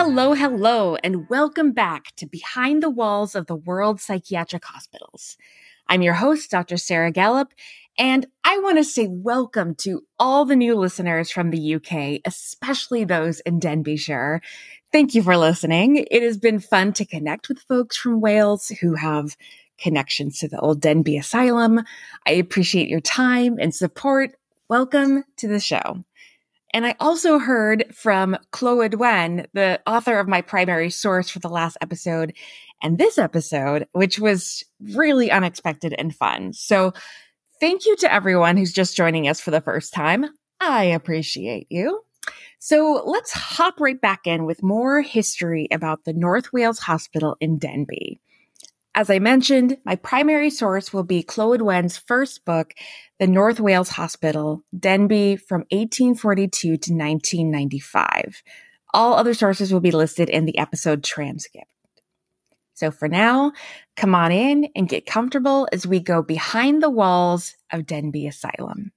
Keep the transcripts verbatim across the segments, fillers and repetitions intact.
Hello, hello, and welcome back to Behind the Walls of the World Psychiatric Hospitals. I'm your host, Doctor Sarah Gallup, and I want to say welcome to all the new listeners from the U K, especially those in Denbighshire. Thank you for listening. It has been fun to connect with folks from Wales who have connections to the old Denbigh Asylum. I appreciate your time and support. Welcome to the show. And I also heard from Clwyd Wen, the author of my primary source for the last episode and this episode, which was really unexpected and fun. So thank you to everyone who's just joining us for the first time. I appreciate you. So let's hop right back in with more history about the North Wales Hospital in Denbigh. As I mentioned, my primary source will be Clwyd Wen's first book, The North Wales Hospital, Denbigh from eighteen forty-two to nineteen ninety-five. All other sources will be listed in the episode transcript. So for now, come on in and get comfortable as we go behind the walls of Denbigh Asylum.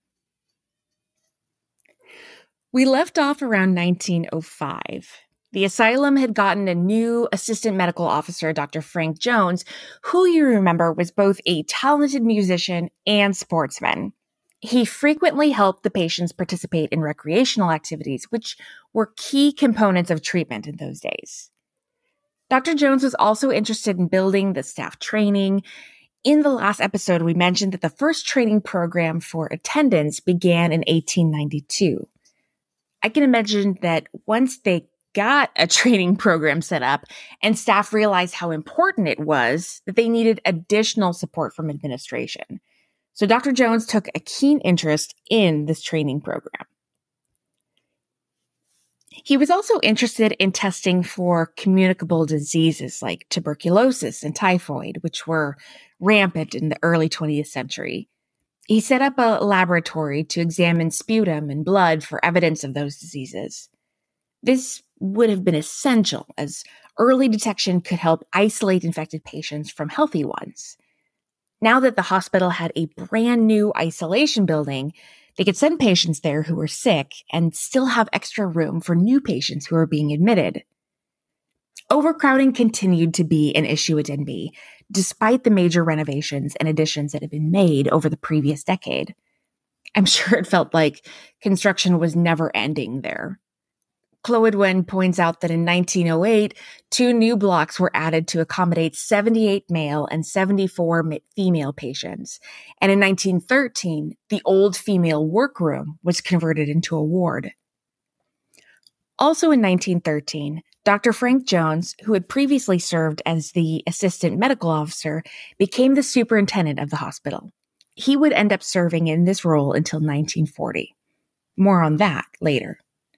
We left off around nineteen oh five. The asylum had gotten a new assistant medical officer, Doctor Frank Jones, who you remember was both a talented musician and sportsman. He frequently helped the patients participate in recreational activities, which were key components of treatment in those days. Doctor Jones was also interested in building the staff training. In the last episode, we mentioned that the first training program for attendants began in eighteen ninety-two. I can imagine that once they got a training program set up and staff realized how important it was, that they needed additional support from administration. So Doctor Jones took a keen interest in this training program. He was also interested in testing for communicable diseases like tuberculosis and typhoid, which were rampant in the early twentieth century. He set up a laboratory to examine sputum and blood for evidence of those diseases. This would have been essential, as early detection could help isolate infected patients from healthy ones. Now that the hospital had a brand new isolation building, they could send patients there who were sick and still have extra room for new patients who were being admitted. Overcrowding continued to be an issue at Denbigh, despite the major renovations and additions that had been made over the previous decade. I'm sure it felt like construction was never ending there. Clwyd Wen points out that in nineteen oh eight, two new blocks were added to accommodate seventy-eight male and seventy-four female patients. And in nineteen thirteen, the old female workroom was converted into a ward. Also in nineteen thirteen, Doctor Frank Jones, who had previously served as the assistant medical officer, became the superintendent of the hospital. He would end up serving in this role until nineteen forty. More on that later.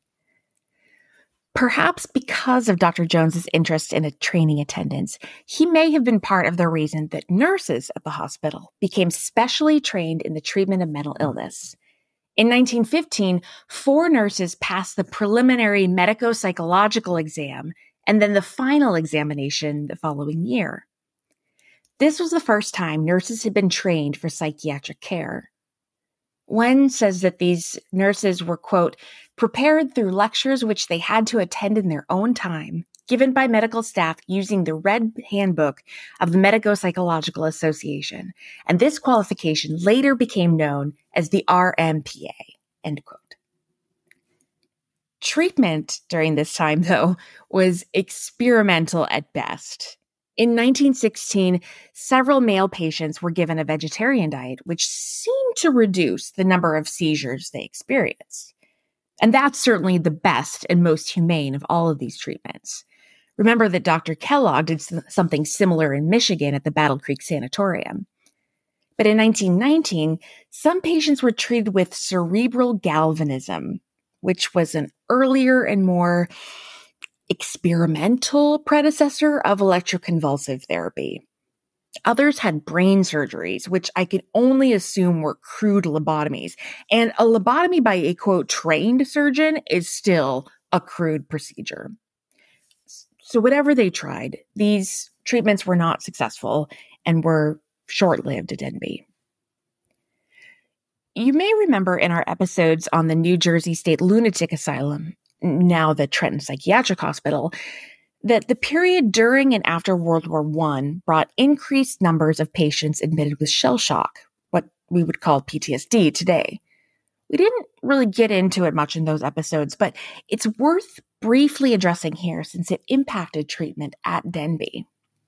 Perhaps because of Doctor Jones's interest in a training attendants, he may have been part of the reason that nurses at the hospital became specially trained in the treatment of mental illness. In nineteen fifteen, four nurses passed the preliminary medico-psychological exam and then the final examination the following year. This was the first time nurses had been trained for psychiatric care. Wen says that these nurses were, quote, prepared through lectures which they had to attend in their own time, given by medical staff using the Red Handbook of the Medico-Psychological Association, and this qualification later became known as the R M P A, end quote. Treatment during this time, though, was experimental at best. In nineteen sixteen, several male patients were given a vegetarian diet, which seemed to reduce the number of seizures they experienced. And that's certainly the best and most humane of all of these treatments. Remember that Doctor Kellogg did something similar in Michigan at the Battle Creek Sanatorium. But in nineteen nineteen, some patients were treated with cerebral galvanism, which was an earlier and more experimental predecessor of electroconvulsive therapy. Others had brain surgeries, which I could only assume were crude lobotomies. And a lobotomy by a, quote, trained surgeon is still a crude procedure. So whatever they tried, these treatments were not successful and were short-lived at Denbigh. You may remember in our episodes on the New Jersey State Lunatic Asylum now the Trenton Psychiatric Hospital, that the period during and after World War One brought increased numbers of patients admitted with shell shock, what we would call P T S D today. We didn't really get into it much in those episodes, but it's worth briefly addressing here since it impacted treatment at Denby.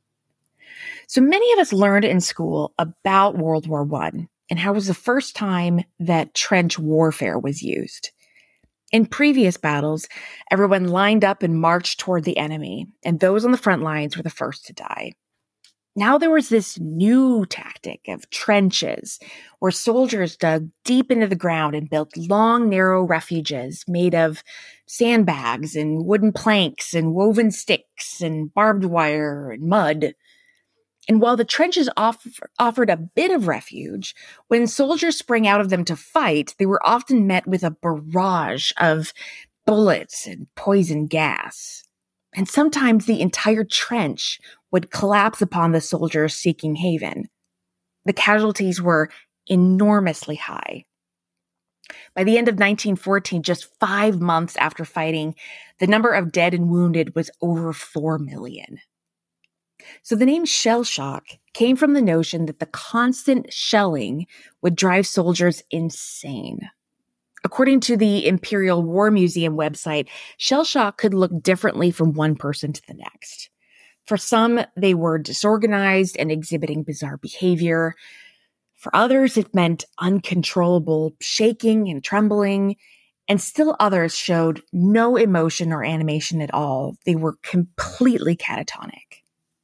So many of us learned in school about World War One and how it was the first time that trench warfare was used. In previous battles, everyone lined up and marched toward the enemy, and those on the front lines were the first to die. Now there was this new tactic of trenches, where soldiers dug deep into the ground and built long, narrow refuges made of sandbags and wooden planks and woven sticks and barbed wire and mud. And while the trenches off- offered a bit of refuge, when soldiers sprang out of them to fight, they were often met with a barrage of bullets and poison gas. And sometimes the entire trench would collapse upon the soldiers seeking haven. The casualties were enormously high. By the end of nineteen fourteen, just five months after fighting, the number of dead and wounded was over four million. So the name shell shock came from the notion that the constant shelling would drive soldiers insane. According to the Imperial War Museum website, shell shock could look differently from one person to the next. For some, they were disorganized and exhibiting bizarre behavior. For others, it meant uncontrollable shaking and trembling. And still others showed no emotion or animation at all. They were completely catatonic.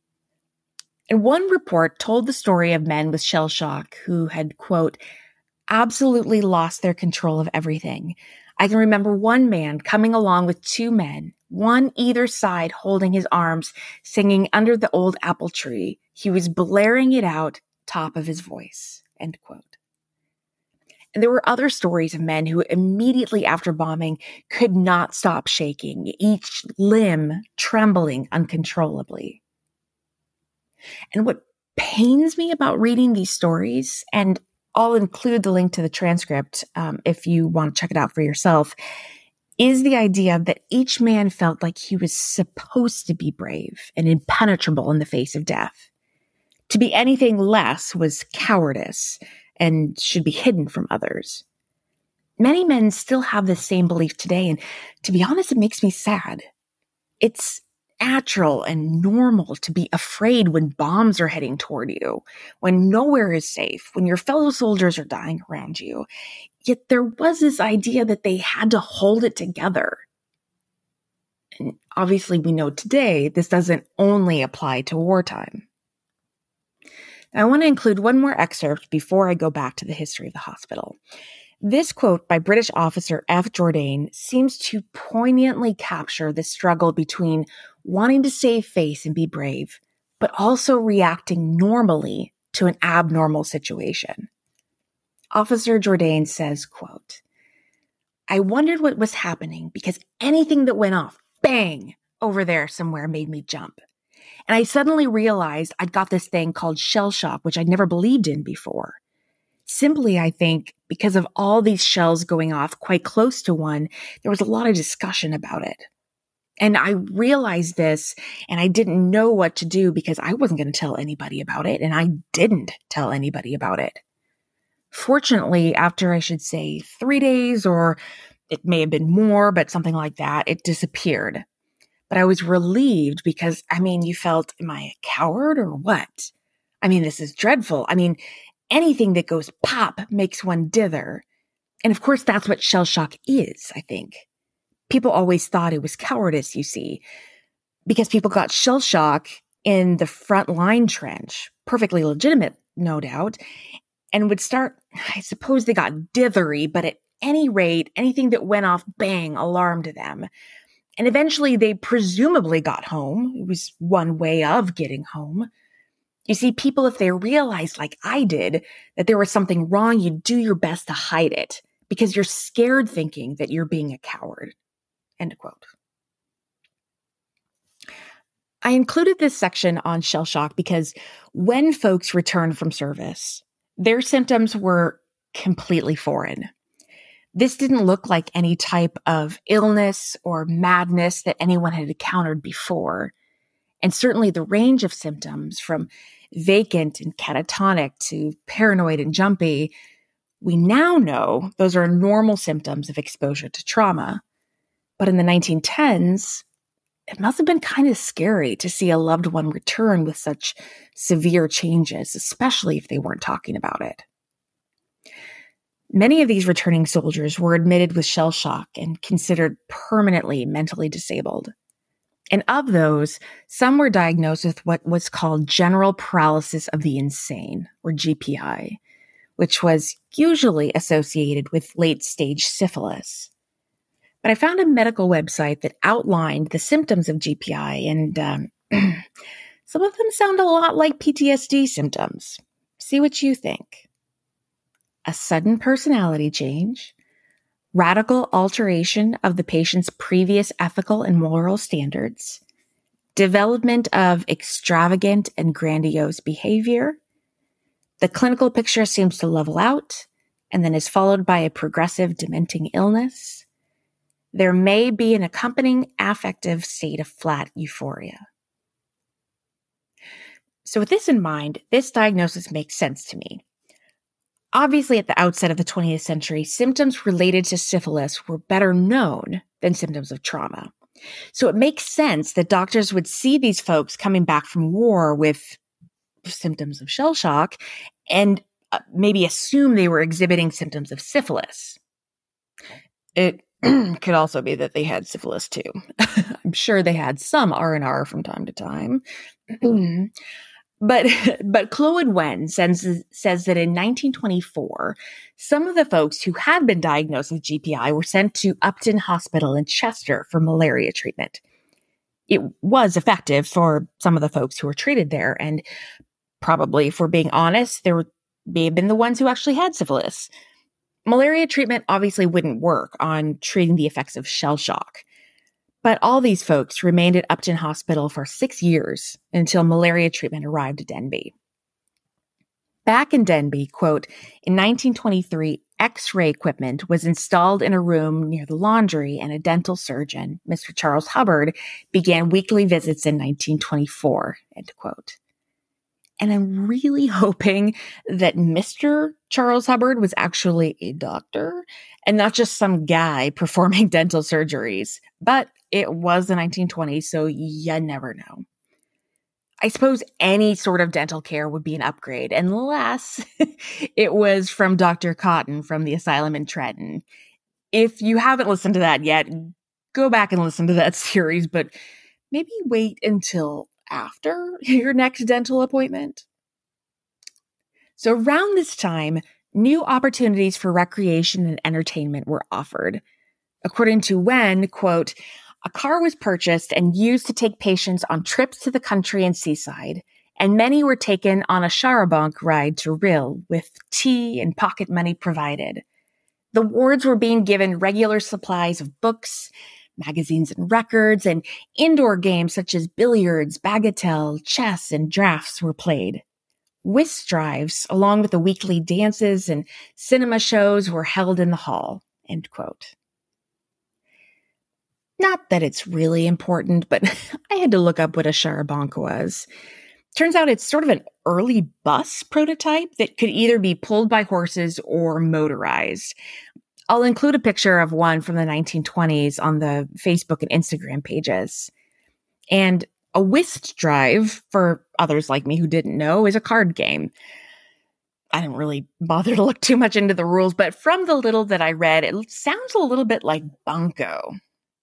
And one report told the story of men with shell shock who had, quote, absolutely lost their control of everything. I can remember one man coming along with two men, one either side holding his arms, singing Under the Old Apple Tree. He was blaring it out, top of his voice, end quote. And there were other stories of men who immediately after bombing could not stop shaking, each limb trembling uncontrollably. And what pains me about reading these stories, and I'll include the link to the transcript um, if you want to check it out for yourself, is the idea that each man felt like he was supposed to be brave and impenetrable in the face of death. To be anything less was cowardice and should be hidden from others. Many men still have this same belief today, and to be honest, it makes me sad. It's natural and normal to be afraid when bombs are heading toward you, when nowhere is safe, when your fellow soldiers are dying around you. Yet there was this idea that they had to hold it together. And obviously we know today this doesn't only apply to wartime. Now, I want to include one more excerpt before I go back to the history of the hospital. This quote by British officer F. Jourdain seems to poignantly capture the struggle between wanting to save face and be brave, but also reacting normally to an abnormal situation. Officer Jourdain says, quote, I wondered what was happening because anything that went off, bang, over there somewhere made me jump. And I suddenly realized I'd got this thing called shell shock, which I'd never believed in before. Simply, I think, because of all these shells going off quite close to one, there was a lot of discussion about it. And I realized this, and I didn't know what to do because I wasn't going to tell anybody about it, and I didn't tell anybody about it. Fortunately, after I should say three days, or it may have been more, but something like that, it disappeared. But I was relieved because, I mean, you felt, am I a coward or what? I mean, this is dreadful. I mean, anything that goes pop makes one dither. And of course, that's what shell shock is, I think. People always thought it was cowardice, you see, because people got shell shock in the front line trench, perfectly legitimate, no doubt, and would start, I suppose they got dithery, but at any rate, anything that went off, bang, alarmed them. And eventually they presumably got home. It was one way of getting home. You see, people, if they realized, like I did, that there was something wrong, you do your best to hide it because you're scared thinking that you're being a coward. End quote. I included this section on shell shock because when folks returned from service, their symptoms were completely foreign. This didn't look like any type of illness or madness that anyone had encountered before. And certainly the range of symptoms, from vacant and catatonic to paranoid and jumpy, we now know those are normal symptoms of exposure to trauma. But in the nineteen tens, it must have been kind of scary to see a loved one return with such severe changes, especially if they weren't talking about it. Many of these returning soldiers were admitted with shell shock and considered permanently mentally disabled. And of those, some were diagnosed with what was called general paralysis of the insane, or G P I, which was usually associated with late-stage syphilis. But I found a medical website that outlined the symptoms of G P I, and um, some of them sound a lot like P T S D symptoms. See what you think. A sudden personality change, radical alteration of the patient's previous ethical and moral standards, development of extravagant and grandiose behavior. The clinical picture seems to level out and then is followed by a progressive dementing illness. There may be an accompanying affective state of flat euphoria. So with this in mind, this diagnosis makes sense to me. Obviously, at the outset of the twentieth century, symptoms related to syphilis were better known than symptoms of trauma. So it makes sense that doctors would see these folks coming back from war with symptoms of shell shock and uh, maybe assume they were exhibiting symptoms of syphilis. It could also be that they had syphilis too. I'm sure they had some R and R from time to time. But but Claude Wen says, says that in nineteen twenty-four, some of the folks who had been diagnosed with G P I were sent to Upton Hospital in Chester for malaria treatment. It was effective for some of the folks who were treated there, and probably, if we're being honest, there may have been the ones who actually had syphilis. Malaria treatment obviously wouldn't work on treating the effects of shell shock. But all these folks remained at Upton Hospital for six years until malaria treatment arrived at Denbigh. Back in Denbigh, quote, in nineteen twenty-three, X-ray equipment was installed in a room near the laundry, and a dental surgeon, Mister Charles Hubbard, began weekly visits in nineteen twenty-four, end quote. And I'm really hoping that Mister Charles Hubbard was actually a doctor and not just some guy performing dental surgeries. But it was the nineteen twenties, so you never know. I suppose any sort of dental care would be an upgrade, unless it was from Doctor Cotton from the asylum in Trenton. If you haven't listened to that yet, go back and listen to that series, but maybe wait until after your next dental appointment. So around this time, new opportunities for recreation and entertainment were offered. According to Wen, quote, a car was purchased and used to take patients on trips to the country and seaside, and many were taken on a charabanc ride to Rhyl with tea and pocket money provided. The wards were being given regular supplies of books, magazines and records, and indoor games such as billiards, bagatelle, chess, and draughts were played. Whist drives, along with the weekly dances and cinema shows, were held in the hall, end quote. Not that it's really important, but I had to look up what a charabanc was. Turns out it's sort of an early bus prototype that could either be pulled by horses or motorized. I'll include a picture of one from the nineteen twenties on the Facebook and Instagram pages. And a whist drive, for others like me who didn't know, is a card game. I didn't really bother to look too much into the rules, but from the little that I read, it sounds a little bit like bunco.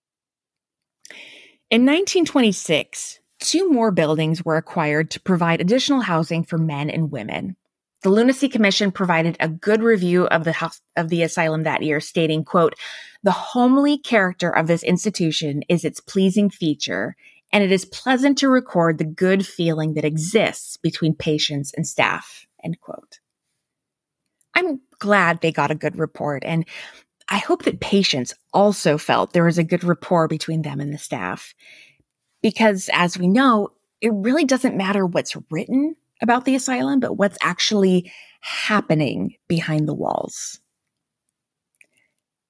In nineteen twenty-six, two more buildings were acquired to provide additional housing for men and women. The Lunacy Commission provided a good review of the house, of the asylum that year, stating, quote, the homely character of this institution is its pleasing feature, and it is pleasant to record the good feeling that exists between patients and staff, end quote. I'm glad they got a good report, and I hope that patients also felt there was a good rapport between them and the staff. Because as we know, it really doesn't matter what's written about the asylum, but what's actually happening behind the walls.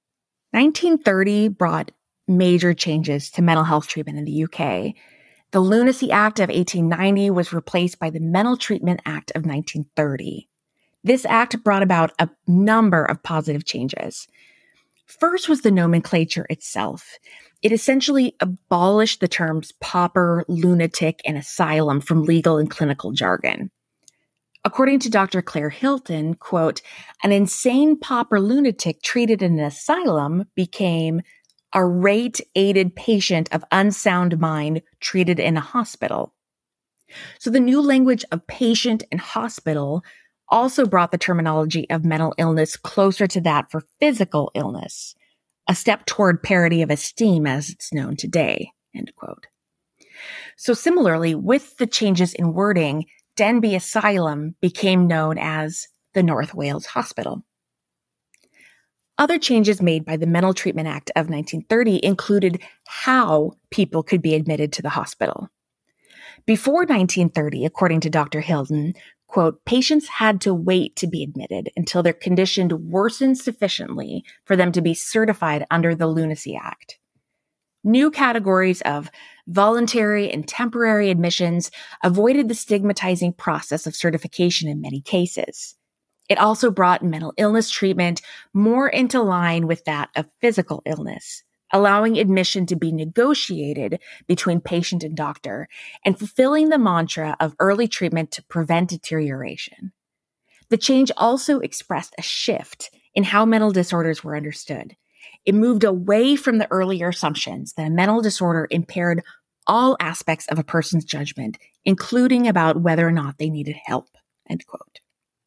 nineteen thirty brought major changes to mental health treatment in the U K. The Lunacy Act of eighteen ninety was replaced by the Mental Treatment Act of nineteen thirty. This act brought about a number of positive changes. First was the nomenclature itself. It essentially abolished the terms pauper, lunatic, and asylum from legal and clinical jargon. According to Doctor Claire Hilton, quote, an insane pauper lunatic treated in an asylum became a rate-aided patient of unsound mind treated in a hospital. So the new language of patient and hospital also brought the terminology of mental illness closer to that for physical illness, a step toward parity of esteem as it's known today, end quote. So similarly, with the changes in wording, Denbigh Asylum became known as the North Wales Hospital. Other changes made by the Mental Treatment Act of nineteen thirty included how people could be admitted to the hospital. Before nineteen thirty, according to Doctor Hilton, quote, patients had to wait to be admitted until their condition worsened sufficiently for them to be certified under the Lunacy Act. New categories of voluntary and temporary admissions avoided the stigmatizing process of certification in many cases. It also brought mental illness treatment more into line with that of physical illness, allowing admission to be negotiated between patient and doctor, and fulfilling the mantra of early treatment to prevent deterioration. The change also expressed a shift in how mental disorders were understood. It moved away from the earlier assumptions that a mental disorder impaired all aspects of a person's judgment, including about whether or not they needed help, end quote.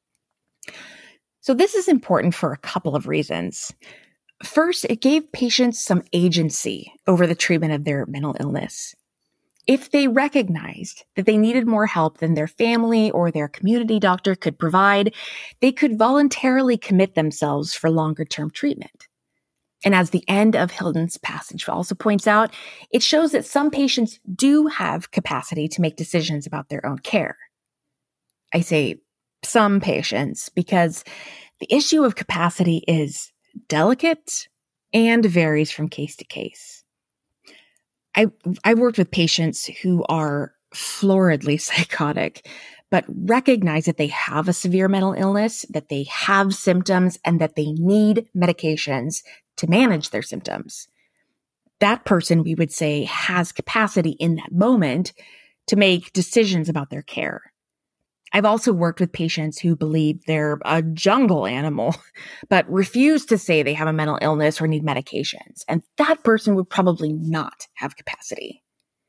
So this is important for a couple of reasons. First, it gave patients some agency over the treatment of their mental illness. If they recognized that they needed more help than their family or their community doctor could provide, they could voluntarily commit themselves for longer-term treatment. And as the end of Hilton's passage also points out, it shows that some patients do have capacity to make decisions about their own care. I say some patients because the issue of capacity is delicate and varies from case to case. I, I've worked with patients who are floridly psychotic, but recognize that they have a severe mental illness, that they have symptoms, and that they need medications to manage their symptoms. That person, we would say, has capacity in that moment to make decisions about their care. I've also worked with patients who believe they're a jungle animal, but refuse to say they have a mental illness or need medications. And that person would probably not have capacity.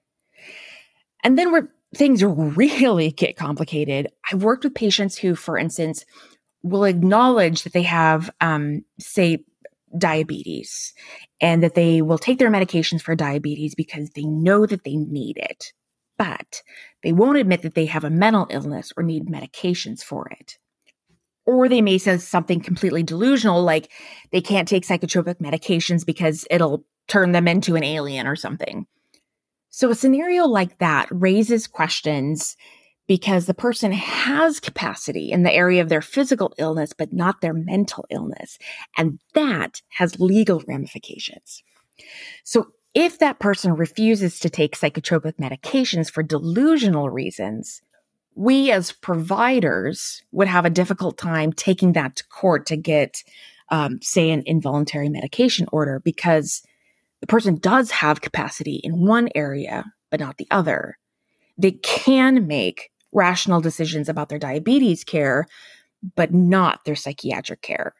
And then where things really get complicated, I've worked with patients who, for instance, will acknowledge that they have, um, say, diabetes, and that they will take their medications for diabetes because they know that they need it. But they won't admit that they have a mental illness or need medications for it. Or they may say something completely delusional, like they can't take psychotropic medications because it'll turn them into an alien or something. So a scenario like that raises questions because the person has capacity in the area of their physical illness, but not their mental illness. And that has legal ramifications. So if that person refuses to take psychotropic medications for delusional reasons, we as providers would have a difficult time taking that to court to get, um, say, an involuntary medication order because the person does have capacity in one area, but not the other. They can make rational decisions about their diabetes care, but not their psychiatric care.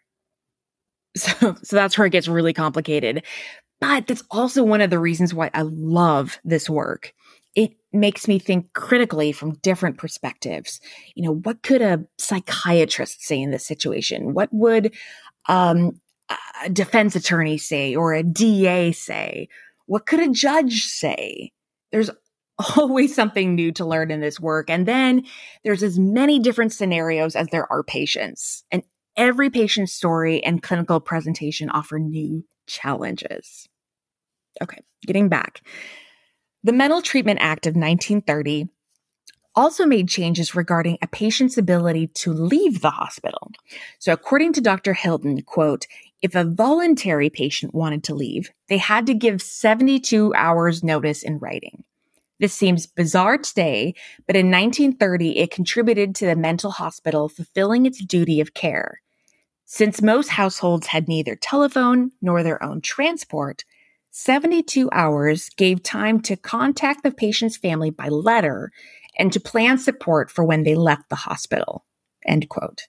So, so that's where it gets really complicated. But that's also one of the reasons why I love this work. It makes me think critically from different perspectives. You know, what could a psychiatrist say in this situation? What would um, a defense attorney say or a D A say? What could a judge say? There's always something new to learn in this work. And then there's as many different scenarios as there are patients. And every patient's story and clinical presentation offer new challenges. Okay, getting back. The Mental Treatment Act of nineteen thirty also made changes regarding a patient's ability to leave the hospital. So according to Doctor Hilton, quote, if a voluntary patient wanted to leave, they had to give seventy-two hours notice in writing. This seems bizarre today, but in nineteen thirty, it contributed to the mental hospital fulfilling its duty of care. Since most households had neither telephone nor their own transport, seventy-two hours gave time to contact the patient's family by letter and to plan support for when they left the hospital. End quote.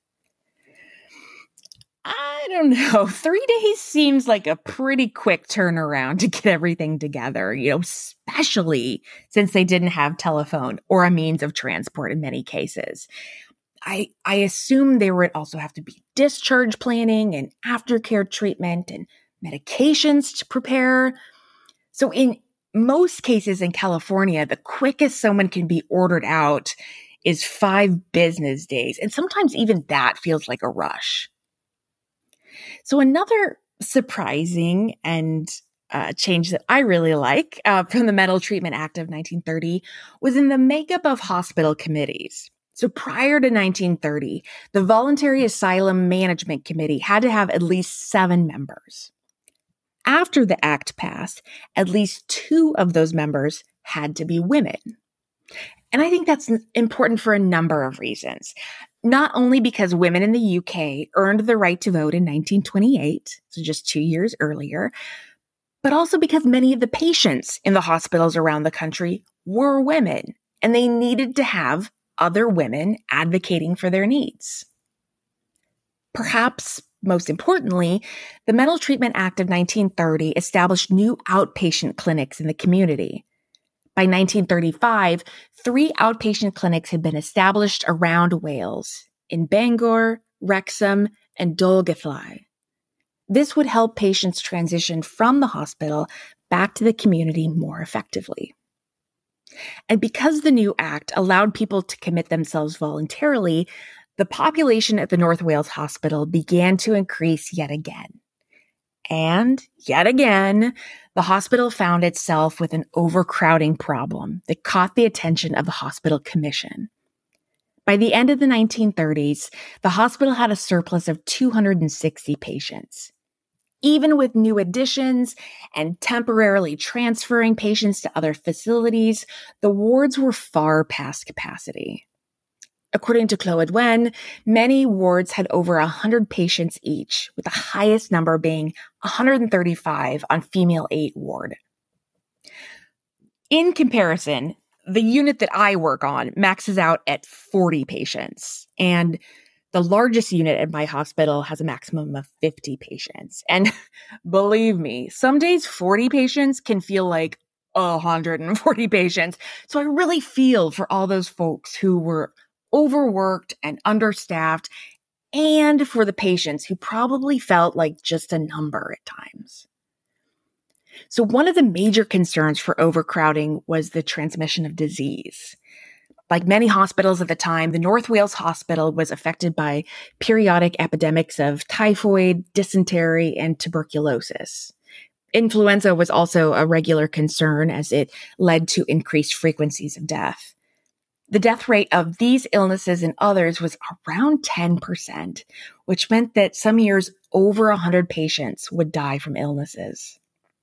I don't know. Three days seems like a pretty quick turnaround to get everything together, you know, especially since they didn't have telephone or a means of transport in many cases. I, I assume there would also have to be discharge planning and aftercare treatment and medications to prepare. So in most cases in California, the quickest someone can be ordered out is five business days. And sometimes even that feels like a rush. So another surprising and uh, change that I really like uh, from the Mental Treatment Act of nineteen thirty was in the makeup of hospital committees. So prior to nineteen thirty, the Voluntary Asylum Management Committee had to have at least seven members. After the act passed, at least two of those members had to be women. And I think that's important for a number of reasons. Not only because women in the U K earned the right to vote in nineteen twenty-eight, so just two years earlier, but also because many of the patients in the hospitals around the country were women, and they needed to have other women advocating for their needs. Perhaps most importantly, the Mental Treatment Act of nineteen thirty established new outpatient clinics in the community. By nineteen thirty-five, three outpatient clinics had been established around Wales, in Bangor, Wrexham, and Dolgellau. This would help patients transition from the hospital back to the community more effectively. And because the new act allowed people to commit themselves voluntarily, the population at the North Wales Hospital began to increase yet again. And yet again, the hospital found itself with an overcrowding problem that caught the attention of the Hospital Commission. By the end of the nineteen thirties, the hospital had a surplus of two hundred sixty patients. Even with new additions and temporarily transferring patients to other facilities, the wards were far past capacity. According to Clywed Wen, many wards had over one hundred patients each, with the highest number being one hundred thirty-five on Female eight ward. In comparison, the unit that I work on maxes out at forty patients, and the largest unit at my hospital has a maximum of fifty patients. And believe me, some days forty patients can feel like one hundred forty patients. So I really feel for all those folks who were overworked and understaffed, and for the patients who probably felt like just a number at times. So one of the major concerns for overcrowding was the transmission of disease. Like many hospitals at the time, the North Wales Hospital was affected by periodic epidemics of typhoid, dysentery, and tuberculosis. Influenza was also a regular concern as it led to increased frequencies of death. The death rate of these illnesses and others was around ten percent, which meant that some years over one hundred patients would die from illnesses.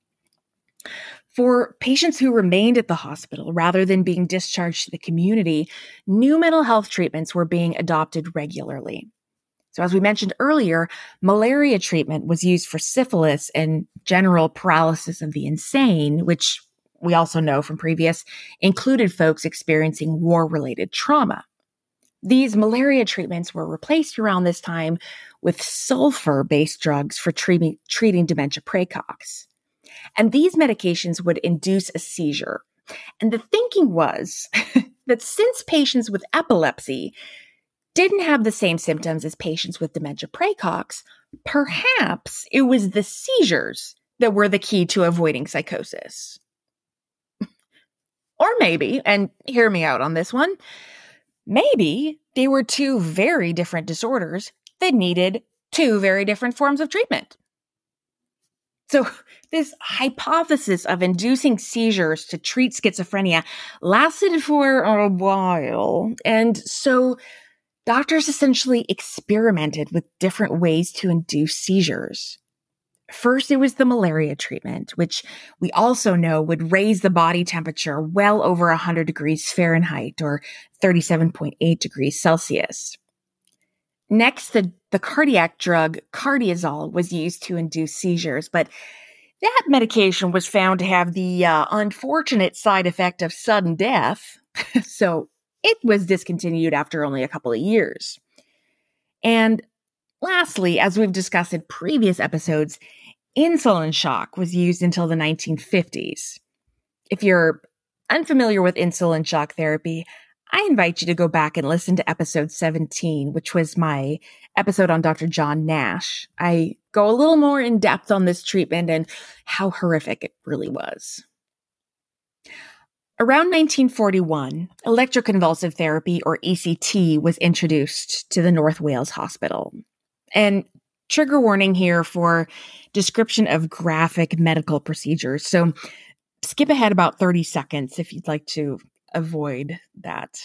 For patients who remained at the hospital rather than being discharged to the community, new mental health treatments were being adopted regularly. So as we mentioned earlier, malaria treatment was used for syphilis and general paralysis of the insane, which we also know from previous, included folks experiencing war-related trauma. These malaria treatments were replaced around this time with sulfur-based drugs for treating, treating dementia praecox. And these medications would induce a seizure. And the thinking was that since patients with epilepsy didn't have the same symptoms as patients with dementia praecox, perhaps it was the seizures that were the key to avoiding psychosis. Or maybe, and hear me out on this one, maybe they were two very different disorders that needed two very different forms of treatment. So this hypothesis of inducing seizures to treat schizophrenia lasted for a while. And so doctors essentially experimented with different ways to induce seizures. First, it was the malaria treatment, which we also know would raise the body temperature well over one hundred degrees Fahrenheit or thirty-seven point eight degrees Celsius. Next, the, the cardiac drug cardiazol was used to induce seizures, but that medication was found to have the uh, unfortunate side effect of sudden death, so it was discontinued after only a couple of years. And lastly, as we've discussed in previous episodes, insulin shock was used until the nineteen fifties. If you're unfamiliar with insulin shock therapy, I invite you to go back and listen to episode seventeen, which was my episode on Doctor John Nash. I go a little more in depth on this treatment and how horrific it really was. Around nineteen forty-one, electroconvulsive therapy, or E C T, was introduced to the North Wales Hospital. And trigger warning here for description of graphic medical procedures. So skip ahead about thirty seconds if you'd like to avoid that.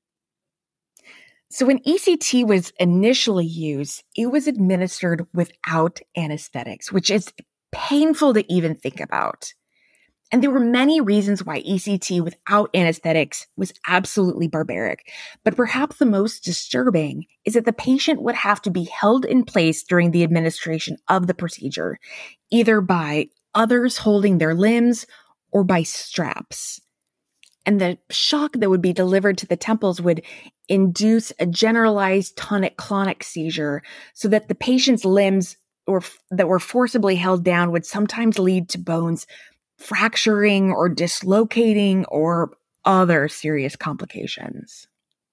So when E C T was initially used, it was administered without anesthetics, which is painful to even think about. And there were many reasons why E C T without anesthetics was absolutely barbaric. But perhaps the most disturbing is that the patient would have to be held in place during the administration of the procedure, either by others holding their limbs or by straps. And the shock that would be delivered to the temples would induce a generalized tonic-clonic seizure so that the patient's limbs or that were forcibly held down would sometimes lead to bones fracturing or dislocating or other serious complications.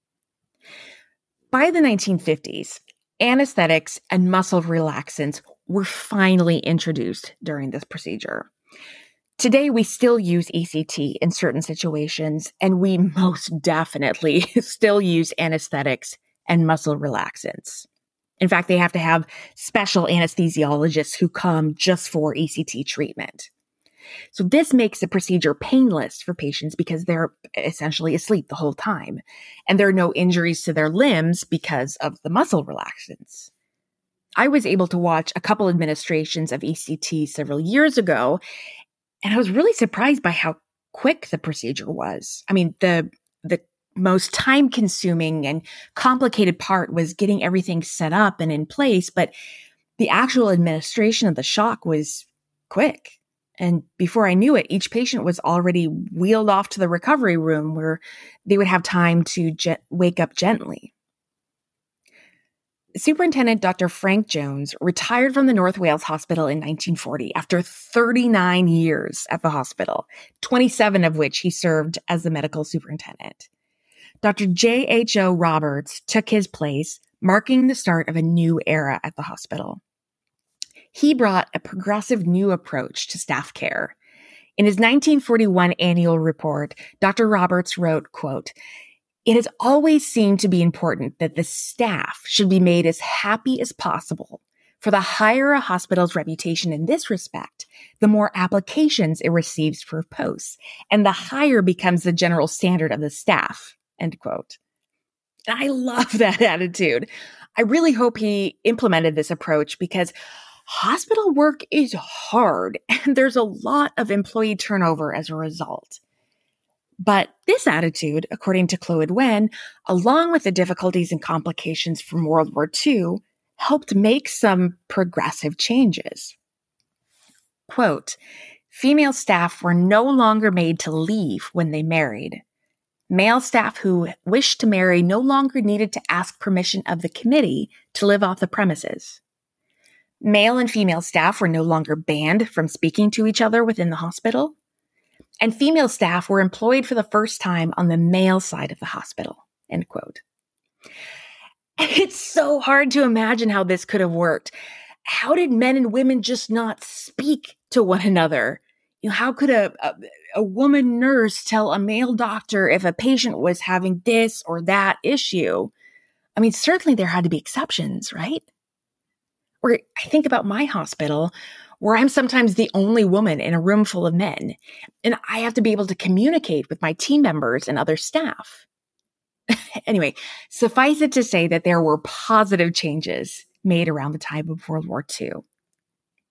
By the nineteen fifties, anesthetics and muscle relaxants were finally introduced during this procedure. Today, we still use E C T in certain situations, and we most definitely still use anesthetics and muscle relaxants. In fact, they have to have special anesthesiologists who come just for E C T treatment. So this makes the procedure painless for patients because they're essentially asleep the whole time, and there are no injuries to their limbs because of the muscle relaxants. I was able to watch a couple administrations of E C T several years ago, and I was really surprised by how quick the procedure was. I mean, the the most time-consuming and complicated part was getting everything set up and in place, but the actual administration of the shock was quick. And before I knew it, each patient was already wheeled off to the recovery room where they would have time to ge- wake up gently. Superintendent Doctor Frank Jones retired from the North Wales Hospital in nineteen forty after thirty-nine years at the hospital, twenty-seven of which he served as the medical superintendent. Doctor J H O Roberts took his place, marking the start of a new era at the hospital. He brought a progressive new approach to staff care. In his nineteen forty-one annual report, Doctor Roberts wrote, quote, "It has always seemed to be important that the staff should be made as happy as possible. For the higher a hospital's reputation in this respect, the more applications it receives for posts, and the higher becomes the general standard of the staff," end quote. And I love that attitude. I really hope he implemented this approach because hospital work is hard and there's a lot of employee turnover as a result. But this attitude, according to Chloe Wen, along with the difficulties and complications from World War Two, helped make some progressive changes. Quote, "Female staff were no longer made to leave when they married. Male staff who wished to marry no longer needed to ask permission of the committee to live off the premises. Male and female staff were no longer banned from speaking to each other within the hospital. And female staff were employed for the first time on the male side of the hospital," end quote. It's so hard to imagine how this could have worked. How did men and women just not speak to one another? You know, how could a, a, a woman nurse tell a male doctor if a patient was having this or that issue? I mean, certainly there had to be exceptions, right? Or I think about my hospital, where I'm sometimes the only woman in a room full of men, and I have to be able to communicate with my team members and other staff. Anyway, suffice it to say that there were positive changes made around the time of World War Two.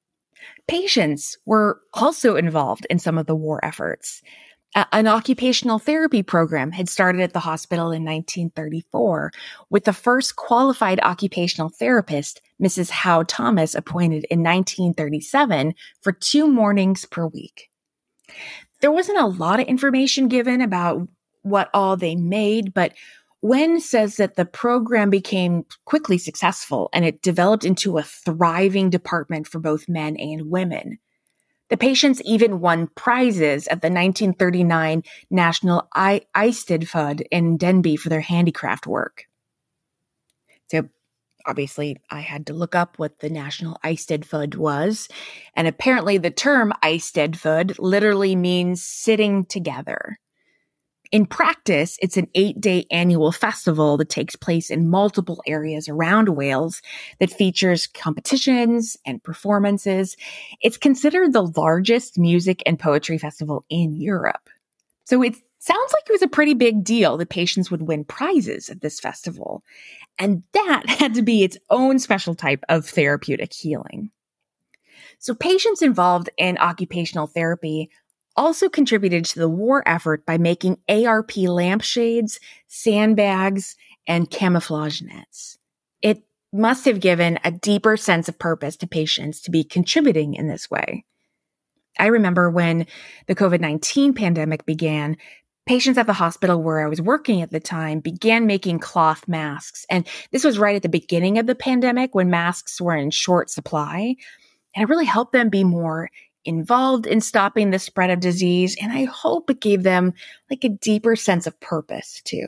Patients were also involved in some of the war efforts. Uh, an occupational therapy program had started at the hospital in nineteen thirty-four, with the first qualified occupational therapist, Missus Howe Thomas, appointed in nineteen thirty-seven for two mornings per week. There wasn't a lot of information given about what all they made, but Wen says that the program became quickly successful and it developed into a thriving department for both men and women. The patients even won prizes at the nineteen thirty-nine National I- Eisteddfod in Denby for their handicraft work. So obviously, I had to look up what the National Eisteddfod was, and apparently the term Eisteddfod literally means sitting together. In practice, it's an eight-day annual festival that takes place in multiple areas around Wales that features competitions and performances. It's considered the largest music and poetry festival in Europe. So it sounds like it was a pretty big deal that patients would win prizes at this festival. And that had to be its own special type of therapeutic healing. So patients involved in occupational therapy also contributed to the war effort by making A R P lampshades, sandbags, and camouflage nets. It must have given a deeper sense of purpose to patients to be contributing in this way. I remember when the covid nineteen pandemic began, patients at the hospital where I was working at the time began making cloth masks. And this was right at the beginning of the pandemic when masks were in short supply. And it really helped them be more involved in stopping the spread of disease, and I hope it gave them like a deeper sense of purpose too.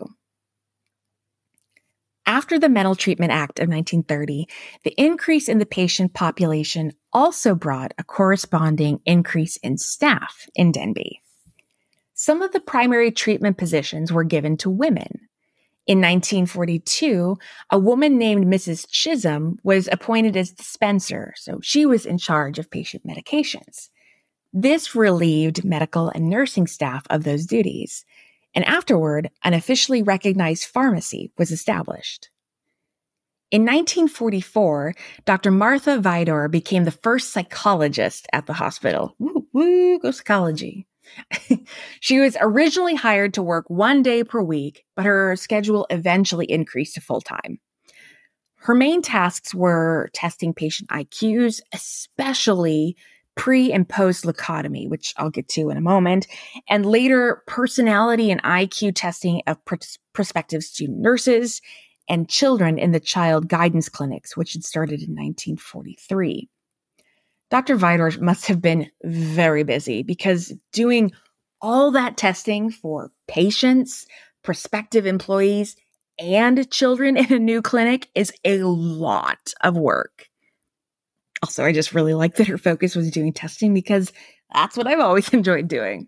After the Mental Treatment Act of nineteen thirty, the increase in the patient population also brought a corresponding increase in staff in Denby. Some of the primary treatment positions were given to women. In nineteen forty-two, a woman named Missus Chisholm was appointed as dispenser, so she was in charge of patient medications. This relieved medical and nursing staff of those duties, and afterward, an officially recognized pharmacy was established. In nineteen forty-four, Doctor Martha Vidor became the first psychologist at the hospital. Woo, woo, go psychology. She was originally hired to work one day per week, but her schedule eventually increased to full-time. Her main tasks were testing patient I Qs, especially pre- and post-leucotomy, which I'll get to in a moment, and later personality and I Q testing of pr- prospective student nurses and children in the child guidance clinics, which had started in nineteen forty-three. Doctor Vidor must have been very busy because doing all that testing for patients, prospective employees, and children in a new clinic is a lot of work. Also, I just really like that her focus was doing testing because that's what I've always enjoyed doing.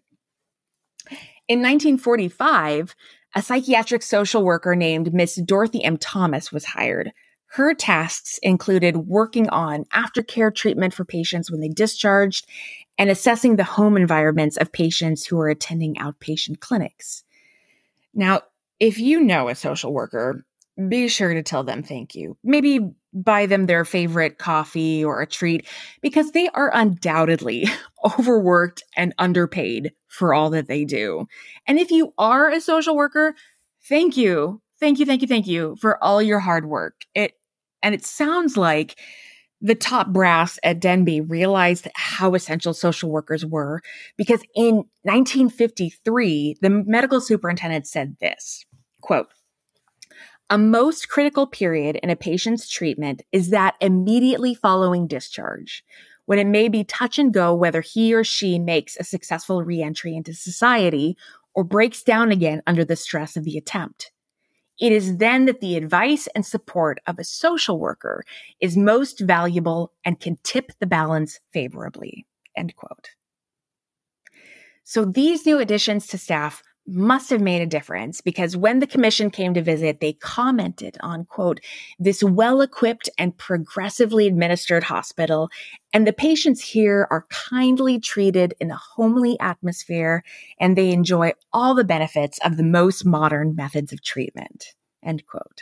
In nineteen forty-five, a psychiatric social worker named Miss Dorothy M. Thomas was hired. Her tasks included working on aftercare treatment for patients when they discharged and assessing the home environments of patients who are attending outpatient clinics. Now, if you know a social worker, be sure to tell them thank you. Maybe buy them their favorite coffee or a treat because they are undoubtedly overworked and underpaid for all that they do. And if you are a social worker, thank you. Thank you, thank you, thank you for all your hard work. It and it sounds like the top brass at Denby realized how essential social workers were because in nineteen fifty-three, the medical superintendent said this, quote, "A most critical period in a patient's treatment is that immediately following discharge, when it may be touch and go whether he or she makes a successful reentry into society or breaks down again under the stress of the attempt. It is then that the advice and support of a social worker is most valuable and can tip the balance favorably." End quote. So these new additions to staff must have made a difference because when the commission came to visit, they commented on, quote, "this well-equipped and progressively administered hospital, and the patients here are kindly treated in a homely atmosphere, and they enjoy all the benefits of the most modern methods of treatment." End quote.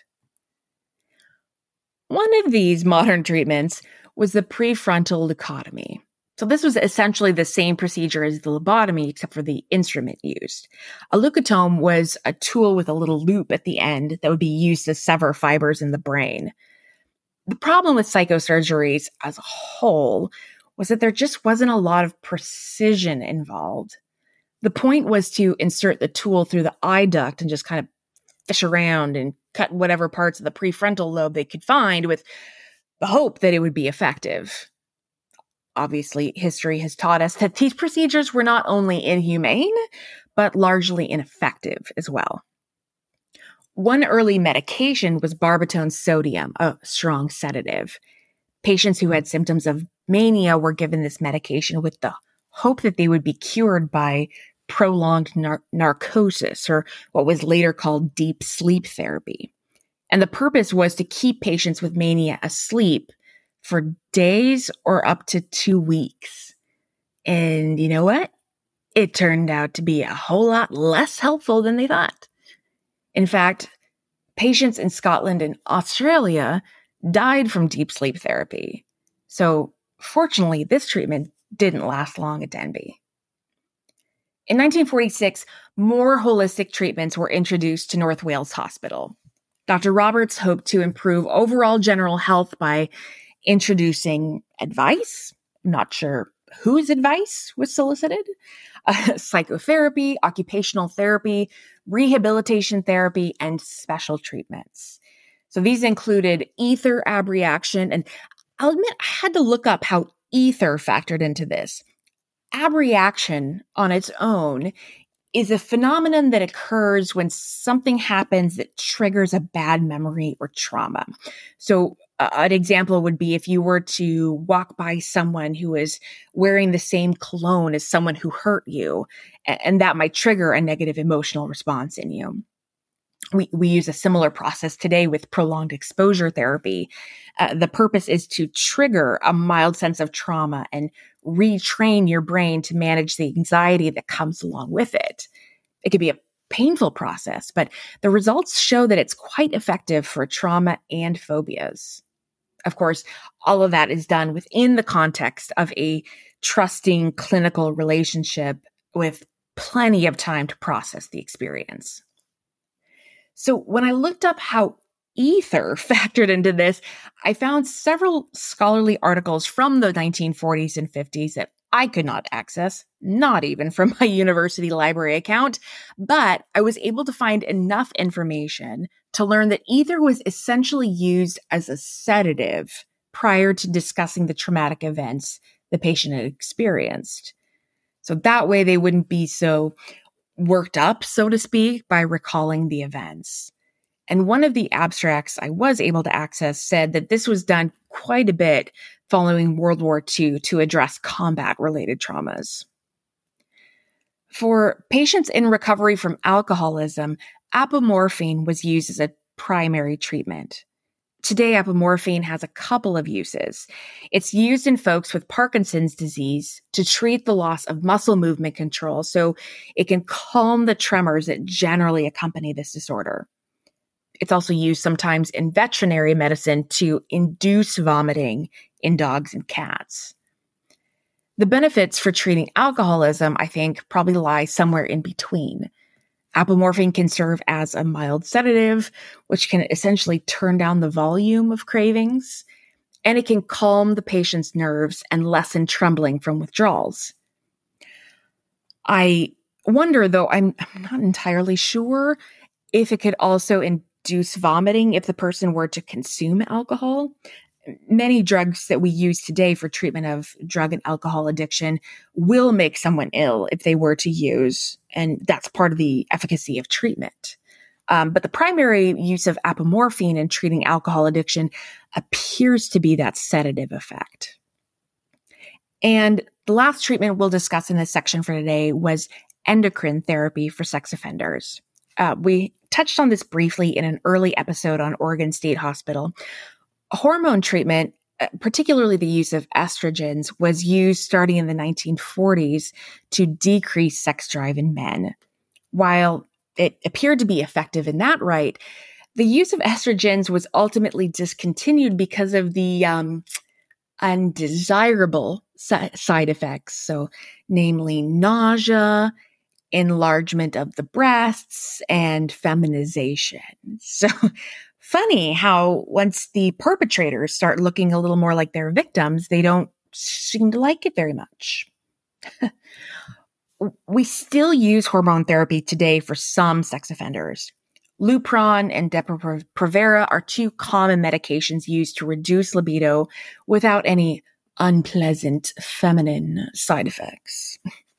One of these modern treatments was the prefrontal leucotomy. So this was essentially the same procedure as the lobotomy, except for the instrument used. A leucotome was a tool with a little loop at the end that would be used to sever fibers in the brain. The problem with psychosurgeries as a whole was that there just wasn't a lot of precision involved. The point was to insert the tool through the eye duct and just kind of fish around and cut whatever parts of the prefrontal lobe they could find with the hope that it would be effective. Obviously, history has taught us that these procedures were not only inhumane, but largely ineffective as well. One early medication was barbitone sodium, a strong sedative. Patients who had symptoms of mania were given this medication with the hope that they would be cured by prolonged nar- narcosis, or what was later called deep sleep therapy. And the purpose was to keep patients with mania asleep for days or up to two weeks. And you know what? It turned out to be a whole lot less helpful than they thought. In fact, patients in Scotland and Australia died from deep sleep therapy. So fortunately, this treatment didn't last long at Denbigh. In nineteen forty-six, more holistic treatments were introduced to North Wales Hospital. Doctor Roberts hoped to improve overall general health by introducing advice, not sure whose advice was solicited, uh, psychotherapy, occupational therapy, rehabilitation therapy, and special treatments. So these included ether abreaction, and I'll admit I had to look up how ether factored into this. Abreaction on its own is a phenomenon that occurs when something happens that triggers a bad memory or trauma. So uh, an example would be if you were to walk by someone who is wearing the same cologne as someone who hurt you, and that might trigger a negative emotional response in you. We, we use a similar process today with prolonged exposure therapy. Uh, the purpose is to trigger a mild sense of trauma and retrain your brain to manage the anxiety that comes along with it. It could be a painful process, but the results show that it's quite effective for trauma and phobias. Of course, all of that is done within the context of a trusting clinical relationship with plenty of time to process the experience. So when I looked up how ether factored into this, I found several scholarly articles from the nineteen forties and fifties that I could not access, not even from my university library account, but I was able to find enough information to learn that ether was essentially used as a sedative prior to discussing the traumatic events the patient had experienced. So that way they wouldn't be so worked up, so to speak, by recalling the events. And one of the abstracts I was able to access said that this was done quite a bit following World War Two to address combat-related traumas. For patients in recovery from alcoholism, apomorphine was used as a primary treatment. Today, apomorphine has a couple of uses. It's used in folks with Parkinson's disease to treat the loss of muscle movement control, so it can calm the tremors that generally accompany this disorder. It's also used sometimes in veterinary medicine to induce vomiting in dogs and cats. The benefits for treating alcoholism, I think, probably lie somewhere in between. Apomorphine can serve as a mild sedative, which can essentially turn down the volume of cravings, and it can calm the patient's nerves and lessen trembling from withdrawals. I wonder, though, I'm, I'm not entirely sure if it could also induce vomiting if the person were to consume alcohol. Many drugs that we use today for treatment of drug and alcohol addiction will make someone ill if they were to use, and that's part of the efficacy of treatment. Um, but the primary use of apomorphine in treating alcohol addiction appears to be that sedative effect. And the last treatment we'll discuss in this section for today was endocrine therapy for sex offenders. Uh, we touched on this briefly in an early episode on Oregon State Hospital. Hormone treatment, particularly the use of estrogens, was used starting in the nineteen forties to decrease sex drive in men. While it appeared to be effective in that right, the use of estrogens was ultimately discontinued because of the um, undesirable si- side effects. So, namely nausea, enlargement of the breasts, and feminization. So, funny how once the perpetrators start looking a little more like their victims, they don't seem to like it very much. We still use hormone therapy today for some sex offenders. Lupron and Depo-Provera are two common medications used to reduce libido without any unpleasant feminine side effects.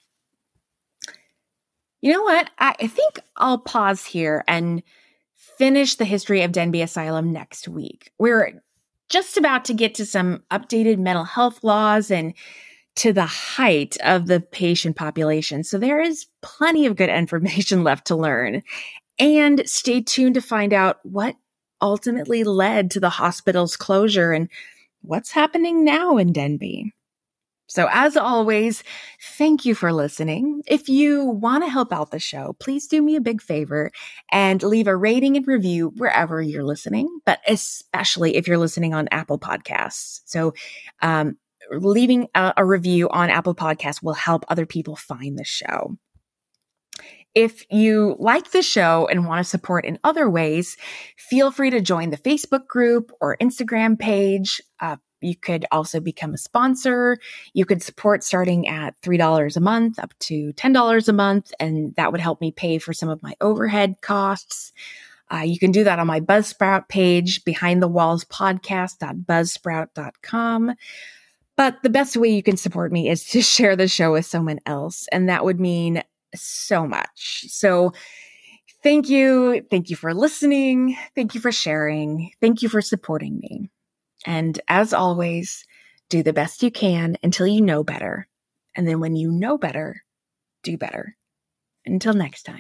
You know what? I, I think I'll pause here and finish the history of Denbigh Asylum next week. We're just about to get to some updated mental health laws and to the height of the patient population. So there is plenty of good information left to learn. And stay tuned to find out what ultimately led to the hospital's closure and what's happening now in Denbigh. So as always, thank you for listening. If you want to help out the show, please do me a big favor and leave a rating and review wherever you're listening, but especially if you're listening on Apple Podcasts. So um, leaving a, a review on Apple Podcasts will help other people find the show. If you like the show and want to support in other ways, feel free to join the Facebook group or Instagram page. Uh, you could also become a sponsor. You could support starting at three dollars a month up to ten dollars a month, and that would help me pay for some of my overhead costs. Uh, you can do that on my Buzzsprout page, behind the walls podcast dot buzzsprout dot com. But the best way you can support me is to share the show with someone else, and that would mean so much. So thank you. Thank you for listening. Thank you for sharing. Thank you for supporting me. And as always, do the best you can until you know better. And then when you know better, do better. Until next time.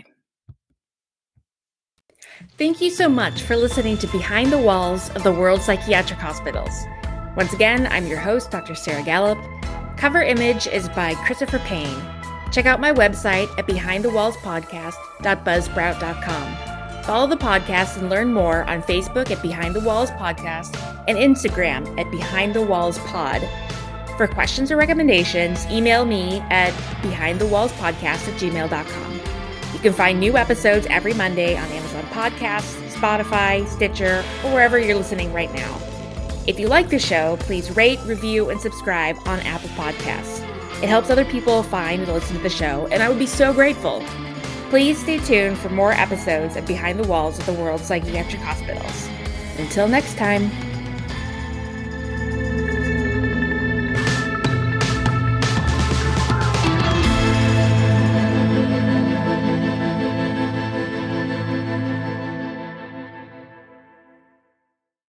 Thank you so much for listening to Behind the Walls of the World Psychiatric Hospitals. Once again, I'm your host, Doctor Sarah Gallup. Cover image is by Christopher Payne. Check out my website at behind the walls podcast dot buzzsprout dot com. Follow the podcast and learn more on Facebook at Behind the Walls Podcast and Instagram at Behind the Walls Pod. For questions or recommendations, email me at behind the walls podcast at gmail dot com. You can find new episodes every Monday on Amazon Podcasts, Spotify, Stitcher, or wherever you're listening right now. If you like the show, please rate, review, and subscribe on Apple Podcasts. It helps other people find and listen to the show, and I would be so grateful. Please stay tuned for more episodes of Behind the Walls of the World's Psychiatric Hospitals. Until next time.